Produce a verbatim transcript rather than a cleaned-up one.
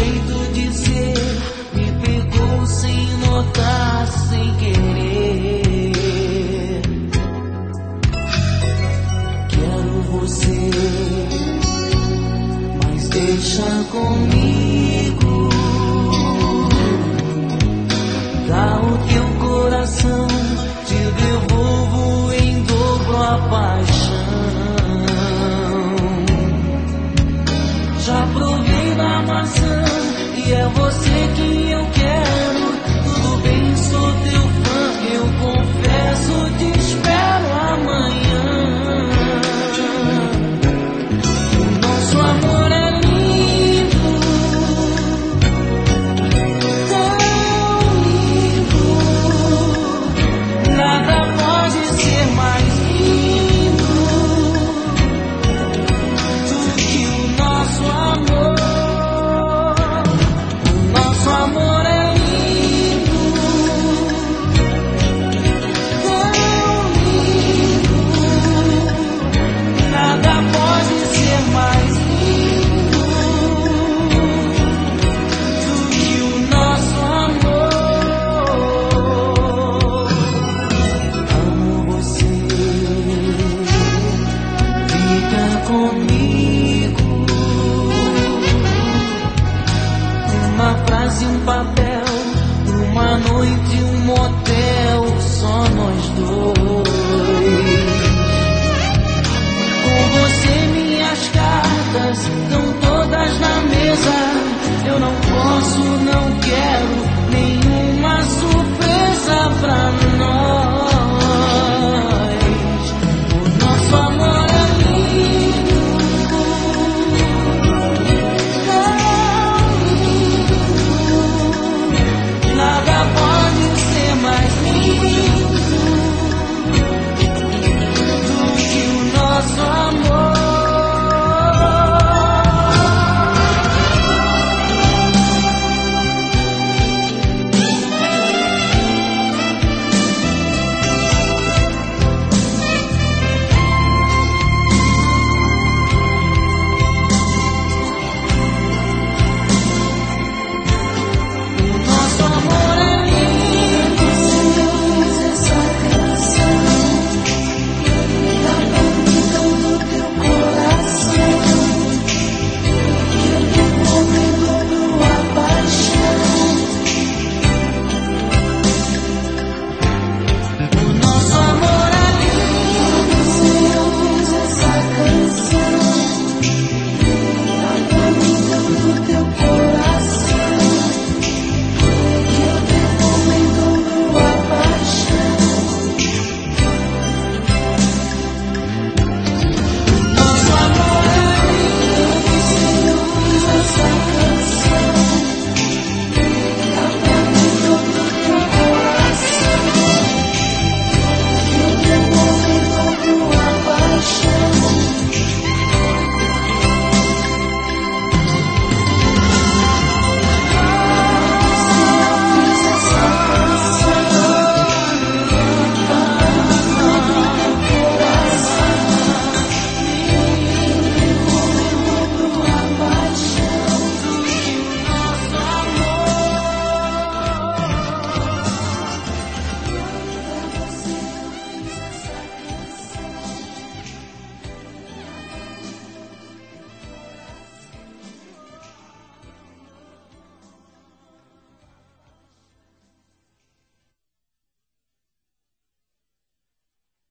jeito de ser me pegou sem notar, sem querer. Quero você, mas deixa comigo. Dá o teu coração, te devolvo em dobro a paixão. Já provei da maçã e é você que eu quero. Tudo bem, sou teu fã, eu confesso, te espero amanhã. O nosso amor é lindo, tão lindo. Nada pode ser mais lindo do que o nosso amor. O nosso amor é lindo, tão lindo. Nada pode ser mais lindo do que o nosso amor. Amo você, fica comigo. Uma frase, um papel, uma noite, um motel, só nós dois. Com você minhas cartas estão todas na mesa.